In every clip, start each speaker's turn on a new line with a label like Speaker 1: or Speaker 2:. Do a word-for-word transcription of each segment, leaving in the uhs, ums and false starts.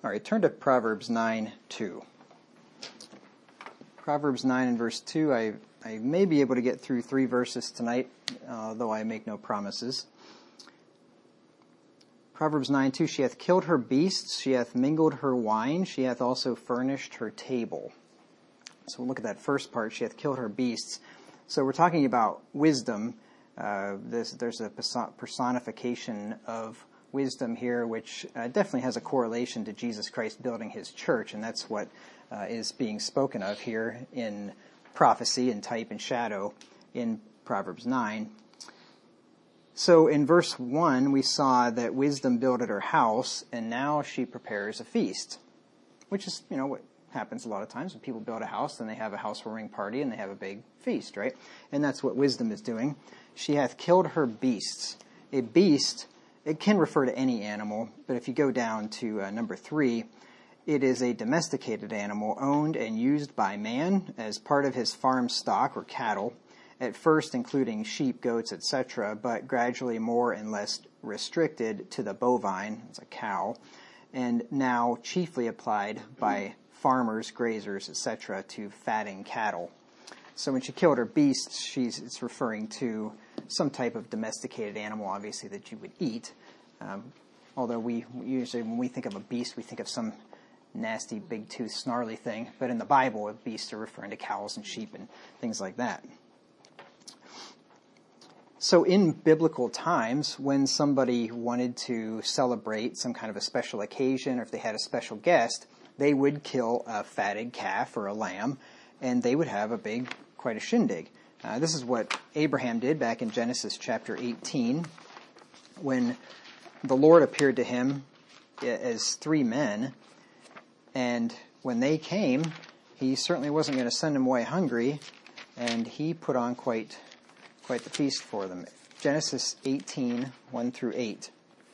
Speaker 1: All right, turn to Proverbs nine two. Proverbs nine and verse two, I, I may be able to get through three verses tonight, uh, though I make no promises. Proverbs nine two, she hath killed her beasts, she hath mingled her wine, she hath also furnished her table. So we'll look at that first part, she hath killed her beasts. So we're talking about wisdom. Uh, this, there's a personification of wisdom here, which uh, definitely has a correlation to Jesus Christ building his church, and that's what uh, is being spoken of here in prophecy and type and shadow in Proverbs nine. So in verse one, we saw that wisdom builded her house, and now she prepares a feast, which is, you know, what happens a lot of times when people build a house, then they have a housewarming party and they have a big feast, right? And that's what wisdom is doing. She hath killed her beasts. A beast, it can refer to any animal, but if you go down to uh, number three, it is a domesticated animal owned and used by man as part of his farm stock or cattle, at first including sheep, goats, et cetera, but gradually more and less restricted to the bovine, it's a cow, and now chiefly applied by farmers, grazers, et cetera, to fatting cattle. So when she killed her beasts, she's it's referring to some type of domesticated animal, obviously, that you would eat. Um, although we usually, when we think of a beast, we think of some nasty, big-toothed, snarly thing. But in the Bible, beasts are referring to cows and sheep and things like that. So in biblical times, when somebody wanted to celebrate some kind of a special occasion, or if they had a special guest, they would kill a fatted calf or a lamb, and they would have a big, quite a shindig. Uh, this is what Abraham did back in Genesis chapter eighteen, when the Lord appeared to him as three men, and when they came, he certainly wasn't going to send them away hungry, and he put on quite quite the feast for them. Genesis eighteen, one through eight.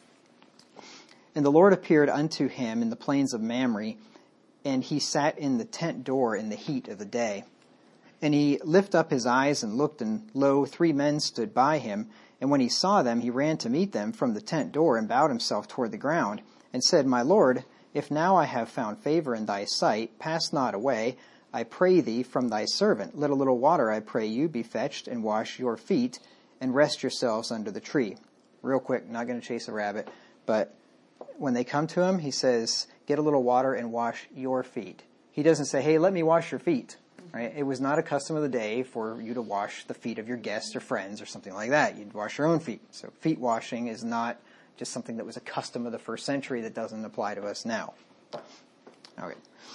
Speaker 1: And the Lord appeared unto him in the plains of Mamre, and he sat in the tent door in the heat of the day. And he lifted up his eyes and looked, and lo, three men stood by him. And when he saw them, he ran to meet them from the tent door, and bowed himself toward the ground, and said, My Lord, if now I have found favor in thy sight, pass not away, I pray thee, from thy servant. Let a little water, I pray you, be fetched, and wash your feet, and rest yourselves under the tree. Real quick, not going to chase a rabbit, but when they come to him, he says, get a little water and wash your feet. He doesn't say, hey, let me wash your feet. Right? It was not a custom of the day for you to wash the feet of your guests or friends or something like that. You'd wash your own feet. So feet washing is not just something that was a custom of the first century that doesn't apply to us now. Okay.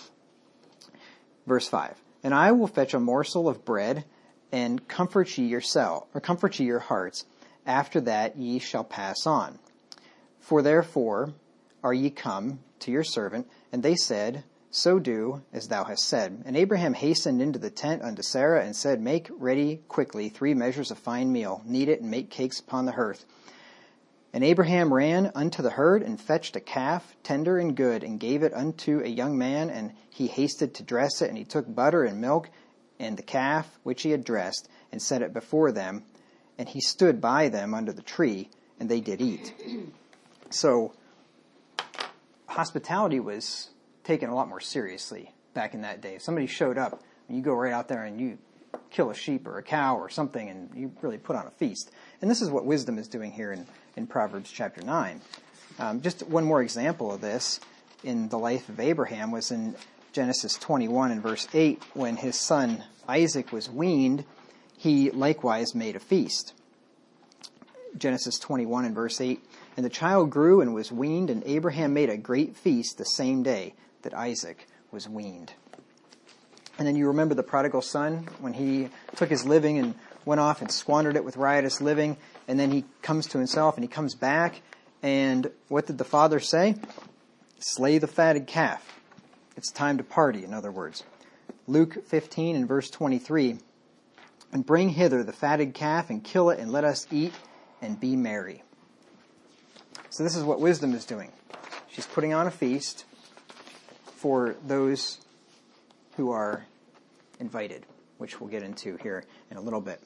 Speaker 1: Verse five. And I will fetch a morsel of bread and comfort ye yourself, or comfort ye your hearts. After that ye shall pass on. For therefore are ye come to your servant. And they said, so do as thou hast said. And Abraham hastened into the tent unto Sarah and said, make ready quickly three measures of fine meal, knead it and make cakes upon the hearth. And Abraham ran unto the herd and fetched a calf, tender and good, and gave it unto a young man, and he hasted to dress it, and he took butter and milk and the calf which he had dressed, and set it before them, and he stood by them under the tree, and they did eat. So hospitality was taken a lot more seriously back in that day. If somebody showed up, and you go right out there and you kill a sheep or a cow or something, and you really put on a feast. And this is what wisdom is doing here in, in Proverbs chapter nine. Um, just one more example of this in the life of Abraham was in Genesis twenty-one and verse eight, when his son Isaac was weaned, he likewise made a feast. Genesis twenty-one and verse eight, and the child grew and was weaned, and Abraham made a great feast the same day that Isaac was weaned. And then you remember the prodigal son when he took his living and went off and squandered it with riotous living, and then he comes to himself and he comes back, and what did the father say? Slay the fatted calf. It's time to party, in other words. Luke fifteen and verse twenty-three, and bring hither the fatted calf and kill it, and let us eat and be merry. So this is what wisdom is doing. She's putting on a feast for those who are invited, which we'll get into here in a little bit.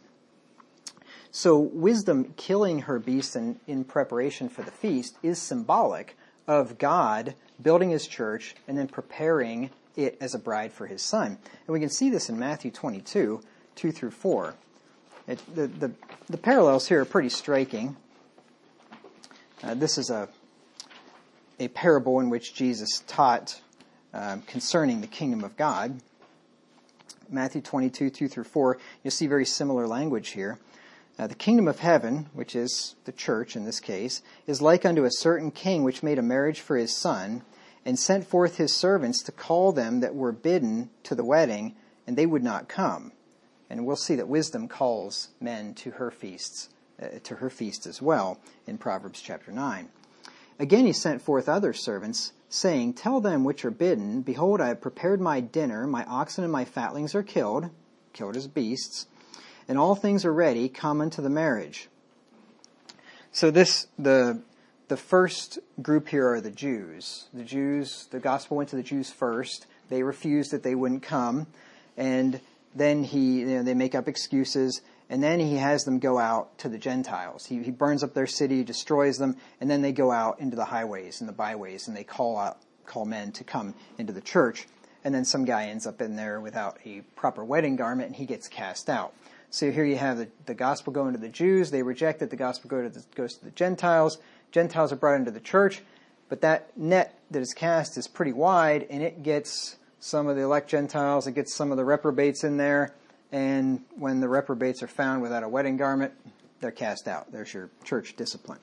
Speaker 1: So wisdom killing her beast in, in preparation for the feast is symbolic of God building his church and then preparing it as a bride for his son. And we can see this in Matthew twenty-two, two through four. It, the, the, the parallels here are pretty striking. Uh, this is a, a parable in which Jesus taught um, concerning the kingdom of God. Matthew twenty-two, two through four, you'll see very similar language here. Uh, the kingdom of heaven, which is the church in this case, is like unto a certain king which made a marriage for his son, and sent forth his servants to call them that were bidden to the wedding, and they would not come. And we'll see that wisdom calls men to her feasts, uh, to her feast as well, in Proverbs chapter nine. Again he sent forth other servants, saying, Tell them which are bidden, Behold, I have prepared my dinner, my oxen and my fatlings are killed, killed as beasts, and all things are ready, come unto the marriage. So this, the the first group here are the Jews. The Jews, the gospel went to the Jews first. They refused that they wouldn't come. And then he, you know, they make up excuses. And then he has them go out to the Gentiles. He, he burns up their city, destroys them, and then they go out into the highways and the byways, and they call out, call men to come into the church. And then some guy ends up in there without a proper wedding garment, and he gets cast out. So here you have the, the gospel going to the Jews. They reject it. The gospel go to the, goes to the Gentiles. Gentiles are brought into the church. But that net that is cast is pretty wide, and it gets some of the elect Gentiles. It gets some of the reprobates in there. And when the reprobates are found without a wedding garment, they're cast out. There's your church discipline.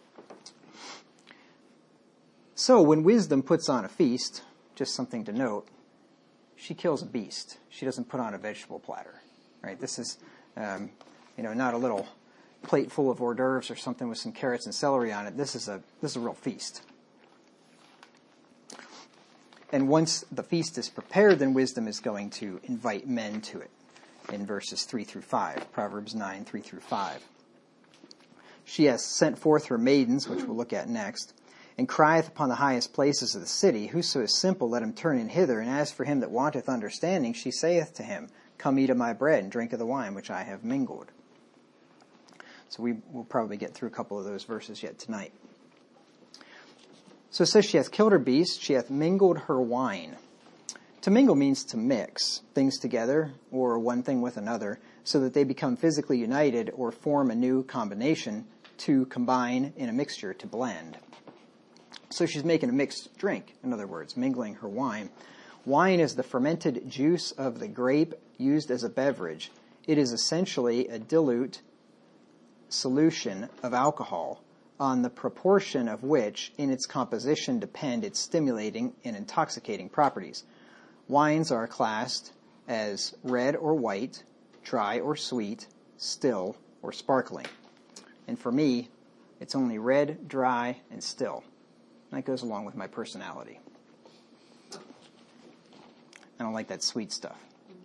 Speaker 1: So when wisdom puts on a feast, just something to note, she kills a beast. She doesn't put on a vegetable platter. Right? This is, um, you know, not a little plate full of hors d'oeuvres or something with some carrots and celery on it. This is a this is a real feast. And once the feast is prepared, then wisdom is going to invite men to it. In verses three through five, Proverbs nine, three through five. She has sent forth her maidens, which we'll look at next, and crieth upon the highest places of the city, Whoso is simple, let him turn in hither. And as for him that wanteth understanding, she saith to him, Come eat of my bread, and drink of the wine which I have mingled. So we will probably get through a couple of those verses yet tonight. So it says, She hath killed her beast, she hath mingled her wine. To mingle means to mix things together, or one thing with another, so that they become physically united or form a new combination, to combine in a mixture, to blend. So she's making a mixed drink, in other words, mingling her wine. Wine is the fermented juice of the grape used as a beverage. It is essentially a dilute solution of alcohol, on the proportion of which in its composition depend its stimulating and intoxicating properties. Wines are classed as red or white, dry or sweet, still or sparkling. And for me, it's only red, dry, and still. That goes along with my personality. I don't like that sweet stuff.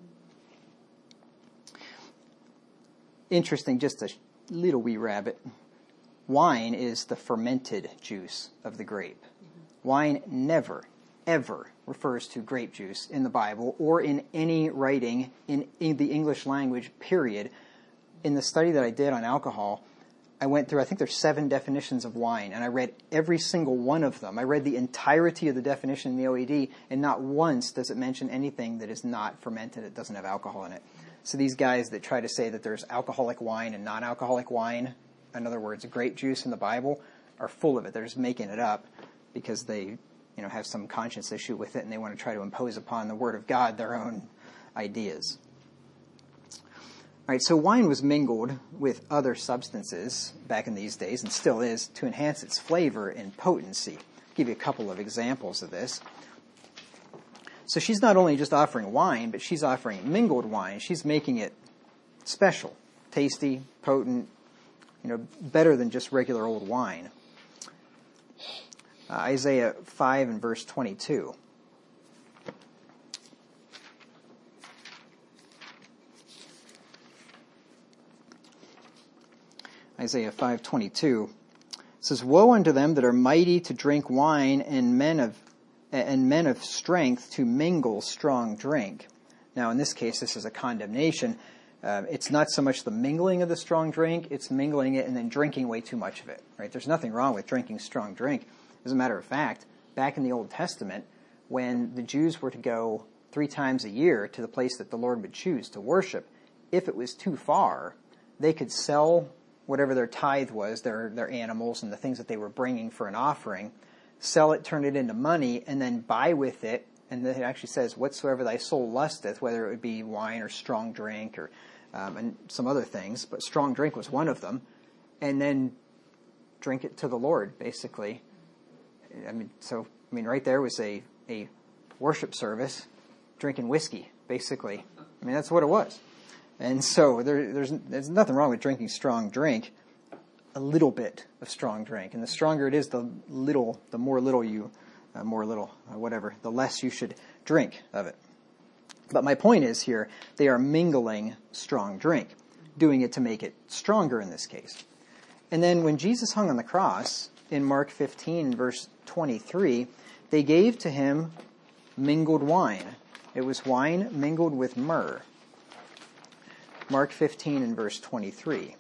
Speaker 1: Interesting, just a little wee rabbit. Wine is the fermented juice of the grape. Wine never, ever refers to grape juice in the Bible or in any writing in, in the English language, period. In the study that I did on alcohol, I went through, I think there's seven definitions of wine, and I read every single one of them. I read the entirety of the definition in the O E D, and not once does it mention anything that is not fermented, it doesn't have alcohol in it. So these guys that try to say that there's alcoholic wine and non-alcoholic wine, in other words, grape juice in the Bible, are full of it. They're just making it up because they, you know, have some conscience issue with it, and they want to try to impose upon the Word of God their own ideas. All right, so wine was mingled with other substances back in these days, and still is, to enhance its flavor and potency. I'll give you a couple of examples of this. So she's not only just offering wine, but she's offering mingled wine. She's making it special, tasty, potent, you know, better than just regular old wine. Uh, Isaiah five and verse twenty-two. Isaiah five twenty-two says, Woe unto them that are mighty to drink wine, and men of and men of strength to mingle strong drink. Now, in this case, this is a condemnation. Uh, it's not so much the mingling of the strong drink; it's mingling it and then drinking way too much of it. Right? There's nothing wrong with drinking strong drink. As a matter of fact, back in the Old Testament, when the Jews were to go three times a year to the place that the Lord would choose to worship, if it was too far, they could sell whatever their tithe was, their, their animals and the things that they were bringing for an offering, sell it, turn it into money, and then buy with it. And it actually says, whatsoever thy soul lusteth, whether it would be wine or strong drink or um, and some other things, but strong drink was one of them, and then drink it to the Lord, basically. I mean, so, I mean, right there was a, a worship service, drinking whiskey, basically. I mean, that's what it was. And so there, there's there's nothing wrong with drinking strong drink, a little bit of strong drink. And the stronger it is, the little, the more little you, uh, more little, uh, whatever, the less you should drink of it. But my point is here, they are mingling strong drink, doing it to make it stronger in this case. And then when Jesus hung on the cross, in Mark fifteen, verse twenty-three, they gave to him mingled wine. It was wine mingled with myrrh. Mark fifteen and verse twenty-three.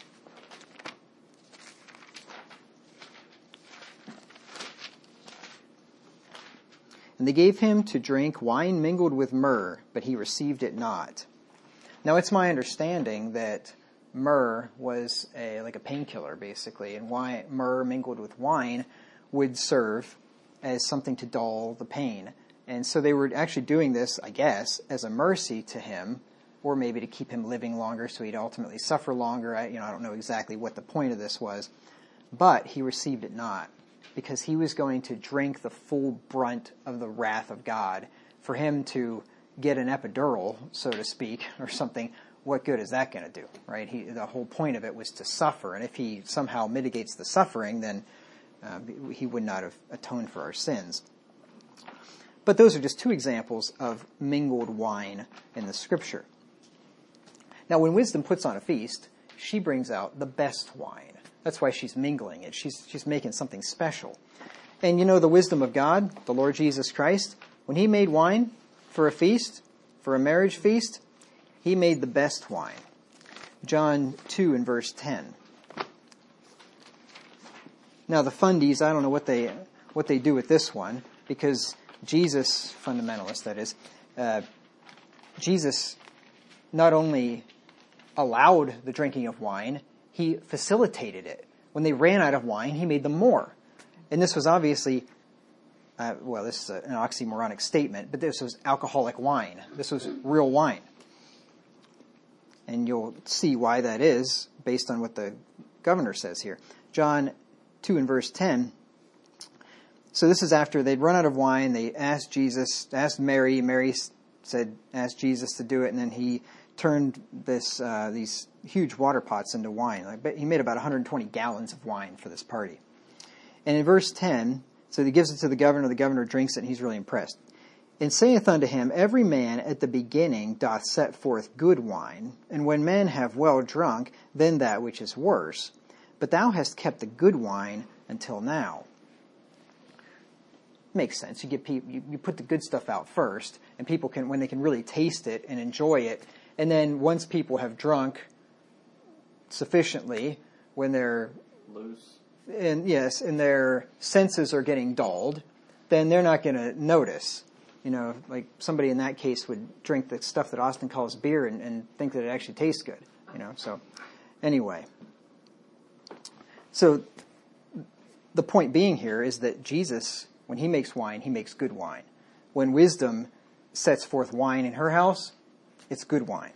Speaker 1: And they gave him to drink wine mingled with myrrh, but he received it not. Now it's my understanding that myrrh was a like a painkiller, basically, and wine, myrrh mingled with wine would serve as something to dull the pain. And so they were actually doing this, I guess, as a mercy to him, or maybe to keep him living longer so he'd ultimately suffer longer. I, you know, I don't know exactly what the point of this was, but he received it not, because he was going to drink the full brunt of the wrath of God. For him to get an epidural, so to speak, or something, what good is that going to do, right? He, the whole point of it was to suffer, and if he somehow mitigates the suffering, then uh, he would not have atoned for our sins. But those are just two examples of mingled wine in the Scripture. Now, when wisdom puts on a feast, she brings out the best wine. That's why she's mingling it. She's she's making something special. And you know the wisdom of God, the Lord Jesus Christ, when he made wine for a feast, for a marriage feast, he made the best wine. John two and verse ten. Now the fundies, I don't know what they what they do with this one, because Jesus, fundamentalist that is, uh, Jesus not only allowed the drinking of wine, he facilitated it. When they ran out of wine, he made them more. And this was obviously, uh, well, this is an oxymoronic statement, but this was alcoholic wine. This was real wine. And you'll see why that is based on what the governor says here. John two and verse ten. So this is after they'd run out of wine. They asked Jesus, asked Mary. Mary said, asked Jesus to do it, and then he turned this uh, these huge water pots into wine. I bet he made about one hundred twenty gallons of wine for this party. And in verse ten, so he gives it to the governor. The governor drinks it, and he's really impressed. And saith unto him, every man at the beginning doth set forth good wine, and when men have well drunk, then that which is worse. But thou hast kept the good wine until now. Makes sense. You get people, you, you put the good stuff out first, and people can, when they can really taste it and enjoy it, and then once people have drunk sufficiently, when they're
Speaker 2: loose,
Speaker 1: and yes, and their senses are getting dulled, then they're not going to notice. You know, like somebody in that case would drink the stuff that Austin calls beer and, and think that it actually tastes good. You know, so anyway. So the point being here is that Jesus, when he makes wine, he makes good wine. When wisdom sets forth wine in her house, it's good wine.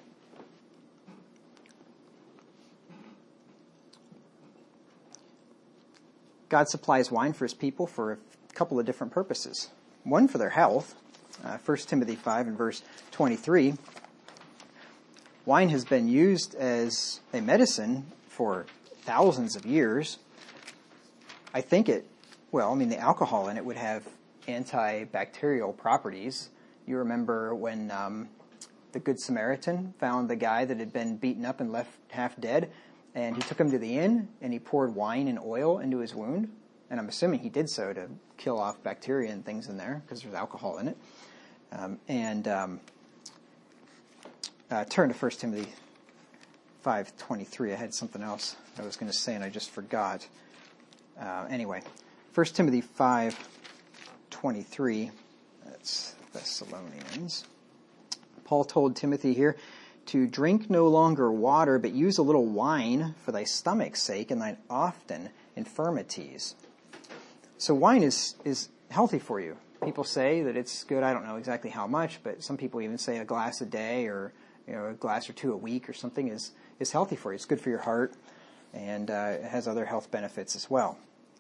Speaker 1: God supplies wine for his people for a couple of different purposes. One, for their health. Uh, First Timothy five and verse twenty-three. Wine has been used as a medicine for thousands of years. I think it, well, I mean, the alcohol in it would have antibacterial properties. You remember when um, the Good Samaritan found the guy that had been beaten up and left half dead, and he took him to the inn, and he poured wine and oil into his wound. And I'm assuming he did so to kill off bacteria and things in there, because there's alcohol in it. Um, and um, uh, turn to First Timothy five twenty-three. I had something else I was going to say, and I just forgot. Uh, anyway, First Timothy five twenty-three, that's Thessalonians. Paul told Timothy here to drink no longer water, but use a little wine for thy stomach's sake and thine often infirmities. So wine is, is healthy for you. People say that it's good. I don't know exactly how much, but some people even say a glass a day or, you know, a glass or two a week or something is, is healthy for you. It's good for your heart, and uh, it has other health benefits as well.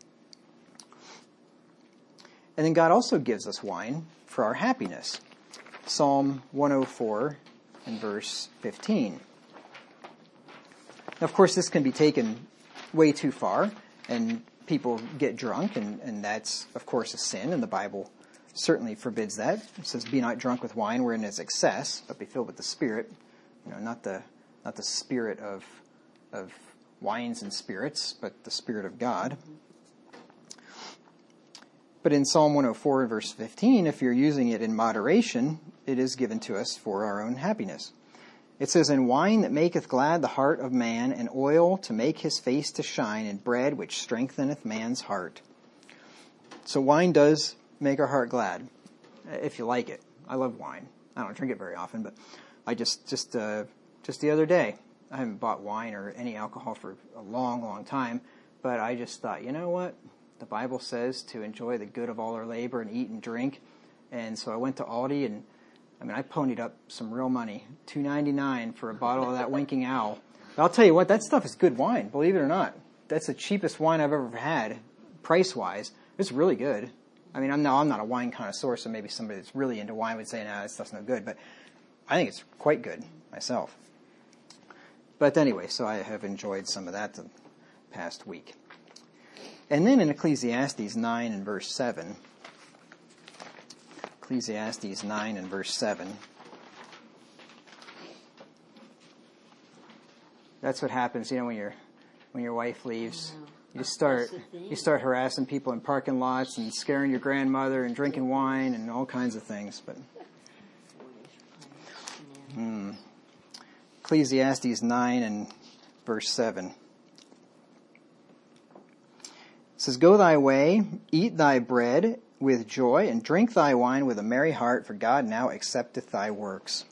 Speaker 1: And then God also gives us wine for our happiness. Psalm one oh four and verse fifteen. Now, of course, this can be taken way too far, and people get drunk, and, and that's, of course, a sin, and the Bible certainly forbids that. It says, be not drunk with wine wherein is excess, but be filled with the Spirit. You know, not the not the spirit of of wines and spirits, but the Spirit of God. But in Psalm one oh four, verse fifteen, if you're using it in moderation, it is given to us for our own happiness. It says, and wine that maketh glad the heart of man, and oil to make his face to shine, and bread which strengtheneth man's heart. So wine does make our heart glad, if you like it. I love wine. I don't drink it very often, but I just, just, uh, just the other day, I haven't bought wine or any alcohol for a long, long time, but I just thought, you know what? The Bible says to enjoy the good of all our labor and eat and drink. And so I went to Aldi, and I mean, I ponied up some real money, two ninety-nine for a bottle of that Winking Owl. But I'll tell you what, that stuff is good wine, believe it or not. That's the cheapest wine I've ever had, price-wise. It's really good. I mean, I'm no, I'm not a wine connoisseur, so maybe somebody that's really into wine would say, nah, that stuff's no good. But I think it's quite good myself. But anyway, so I have enjoyed some of that the past week. And then in Ecclesiastes nine and verse seven, Ecclesiastes nine and verse seven, that's what happens, you know, when your when your wife leaves. You start you start harassing people in parking lots and scaring your grandmother and drinking wine and all kinds of things. But hmm. Ecclesiastes nine and verse seven. It says, go thy way, eat thy bread with joy, and drink thy wine with a merry heart, for God now accepteth thy works.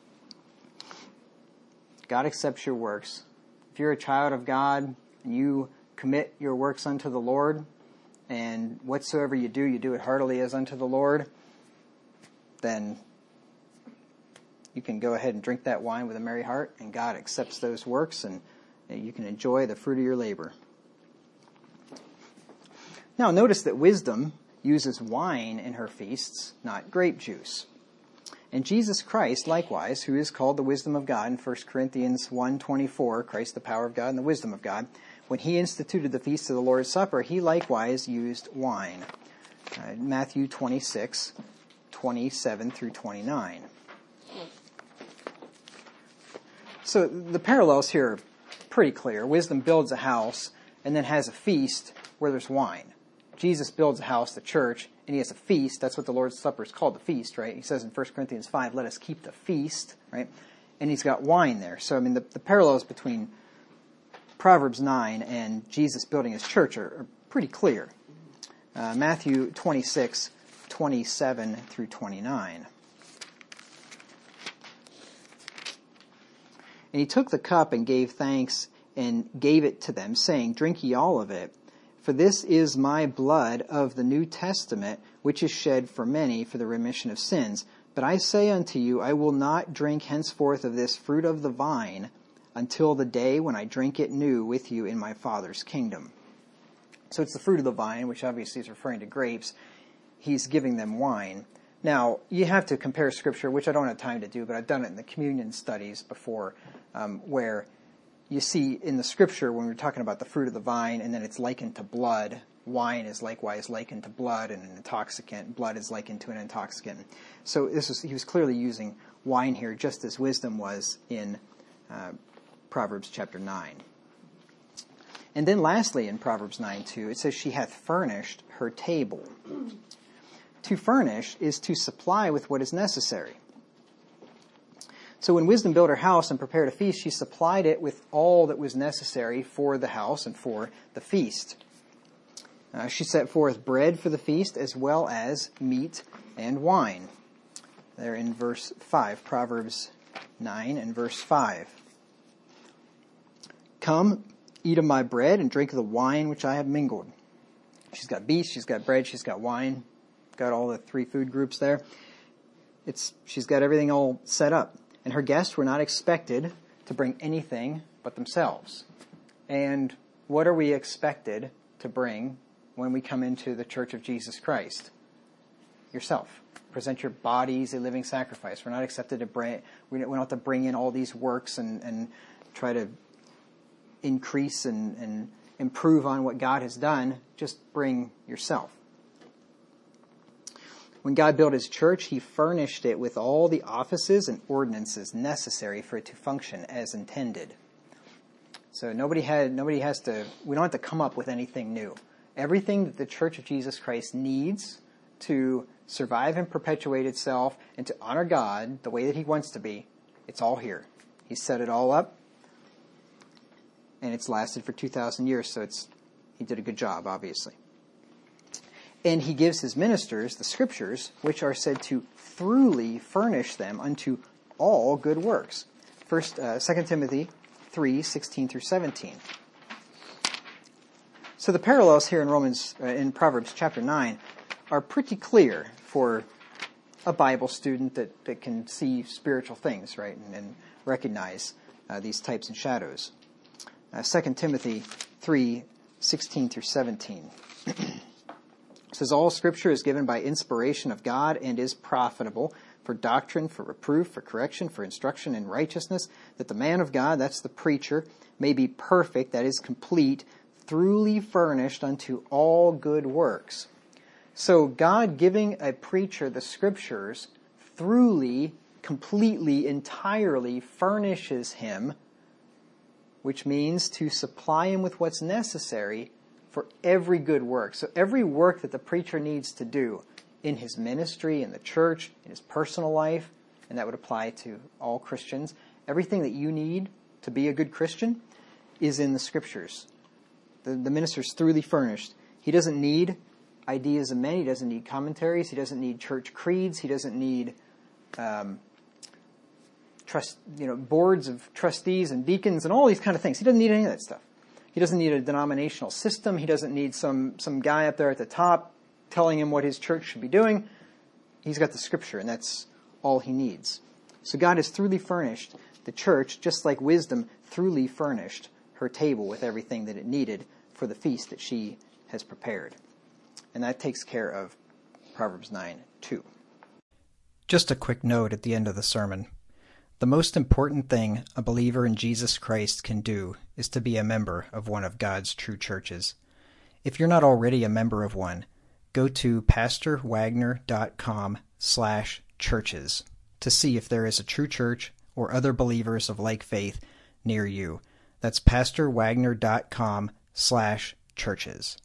Speaker 1: God accepts your works. If you're a child of God, and you commit your works unto the Lord, and whatsoever you do, you do it heartily as unto the Lord, then you can go ahead and drink that wine with a merry heart, and God accepts those works, and you can enjoy the fruit of your labor. Now, notice that wisdom uses wine in her feasts, not grape juice. And Jesus Christ, likewise, who is called the wisdom of God in First Corinthians one twenty-four, Christ the power of God and the wisdom of God, when he instituted the feast of the Lord's Supper, he likewise used wine. Uh, Matthew twenty-six, twenty-seven through twenty-nine. So the parallels here are pretty clear. Wisdom builds a house and then has a feast where there's wine. Jesus builds a house, the church, and he has a feast. That's what the Lord's Supper is called, the feast, right? He says in First Corinthians five, let us keep the feast, right? And he's got wine there. So, I mean, the, the parallels between Proverbs nine and Jesus building his church are, are pretty clear. Uh, Matthew twenty-six, twenty-seven through twenty-nine. And he took the cup and gave thanks and gave it to them, saying, drink ye all of it. For this is my blood of the New Testament, which is shed for many for the remission of sins. But I say unto you, I will not drink henceforth of this fruit of the vine until the day when I drink it new with you in my Father's kingdom. So it's the fruit of the vine, which obviously is referring to grapes. He's giving them wine. Now, you have to compare Scripture, which I don't have time to do, but I've done it in the communion studies before, um, where you see in the Scripture when we're talking about the fruit of the vine, and then it's likened to blood. Wine is likewise likened to blood and an intoxicant. Blood is likened to an intoxicant. So this was, he was clearly using wine here, just as wisdom was in uh, Proverbs chapter nine. And then lastly in Proverbs nine two, it says, she hath furnished her table. To furnish is to supply with what is necessary. So when wisdom built her house and prepared a feast, she supplied it with all that was necessary for the house and for the feast. Uh, she set forth bread for the feast as well as meat and wine. There in verse five, Proverbs nine and verse five. Come, eat of my bread and drink of the wine which I have mingled. She's got beef, she's got bread, she's got wine, got all the three food groups there. It's she's got everything all set up. And her guests were not expected to bring anything but themselves. And what are we expected to bring when we come into the Church of Jesus Christ? Yourself. Present your bodies a living sacrifice. We're not accepted to bring, we don't have to bring in all these works and, and try to increase and, and improve on what God has done. Just bring yourself. When God built his church, he furnished it with all the offices and ordinances necessary for it to function as intended. So nobody had, nobody has to, we don't have to come up with anything new. Everything that the Church of Jesus Christ needs to survive and perpetuate itself and to honor God the way that he wants to be, it's all here. He set it all up, and it's lasted for two thousand years, so it's he did a good job, obviously. And he gives his ministers the scriptures, which are said to throughly furnish them unto all good works. First, uh, Second Timothy three sixteen through seventeen. So the parallels here in Romans, uh, in Proverbs chapter nine, are pretty clear for a Bible student that, that can see spiritual things, right, and, and recognize uh, these types and shadows. Uh, Second Timothy three sixteen through seventeen. It says, all Scripture is given by inspiration of God and is profitable for doctrine, for reproof, for correction, for instruction in righteousness, that the man of God, that's the preacher, may be perfect, that is complete, throughly furnished unto all good works. So God giving a preacher the Scriptures throughly, completely, entirely furnishes him, which means to supply him with what's necessary for every good work. So every work that the preacher needs to do in his ministry, in the church, in his personal life, and that would apply to all Christians, everything that you need to be a good Christian is in the Scriptures. The, the minister's throughly furnished. He doesn't need ideas of men. He doesn't need commentaries. He doesn't need church creeds. He doesn't need um, trust, you know, boards of trustees and deacons and all these kind of things. He doesn't need any of that stuff. He doesn't need a denominational system. He doesn't need some, some guy up there at the top telling him what his church should be doing. He's got the Scripture, and that's all he needs. So God has throughly furnished the church, just like wisdom throughly furnished her table with everything that it needed for the feast that she has prepared. And that takes care of Proverbs nine two. Just a quick note at the end of the sermon. The most important thing a believer in Jesus Christ can do is to be a member of one of God's true churches. If you're not already a member of one, go to pastorwagner.com slash churches to see if there is a true church or other believers of like faith near you. That's pastorwagner.com slash churches.